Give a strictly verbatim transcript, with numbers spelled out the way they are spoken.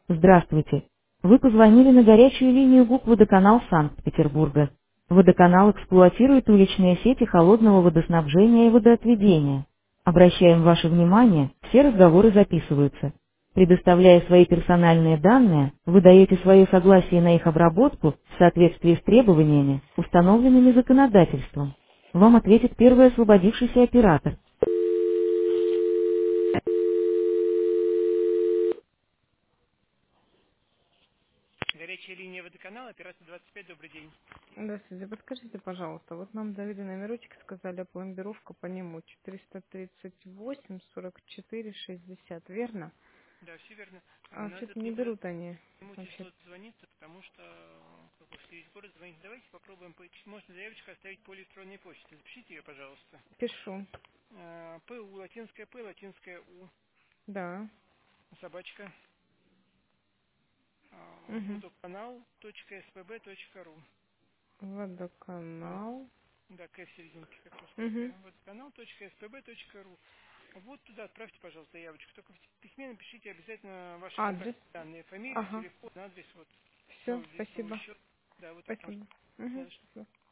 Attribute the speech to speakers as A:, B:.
A: Здравствуйте. Вы позвонили на горячую линию ГУП «Водоканал» Санкт-Петербурга. Водоканал эксплуатирует уличные сети холодного водоснабжения и водоотведения. Обращаем ваше внимание, все разговоры записываются. Предоставляя свои персональные данные, вы даете свое согласие на их обработку в соответствии с требованиями, установленными законодательством. Вам ответит первый освободившийся оператор. Горячая линия водоканала, операция двадцать пять, добрый день.
B: Здравствуйте, подскажите, пожалуйста, вот нам дали номерочек, сказали пломбировка по нему четыреста тридцать восемь сорок четыре шестьдесят, верно?
A: Да, все верно. А,
B: А
A: Но
B: что-то
A: этот
B: не
A: не, по-
B: берут они
A: ему
B: вообще.
A: тяжело дозвониться, потому что э, как бы, через город звонить. Давайте попробуем, по- можно заявочку оставить по электронной почте. Запишите ее, пожалуйста.
B: Пишу.
A: Э, ПУ, латинская П, латинская У,
B: Да.
A: собачка, э,
B: Угу.
A: водоканал.спб.ру.
B: Водоканал.
A: Да, К в серединке, как русская
B: Угу.
A: П. Водоканал.спб.ру. Вот туда отправьте, пожалуйста, заявочку. Только в письме напишите обязательно ваши
B: Адрес.
A: контактные данные. Фамилию,
B: Ага.
A: телефон, адрес, вот
B: Все,
A: номер дебетового
B: спасибо.
A: счета. Да, вот так можно.
B: Спасибо.
A: Не
B: Угу.
A: за что.